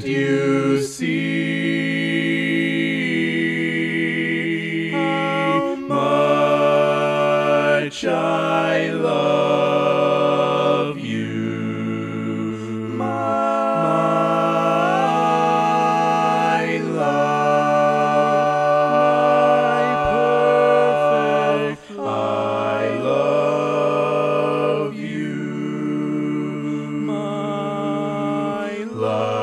you see how much I love you. My love, my perfect love. I love you. My love.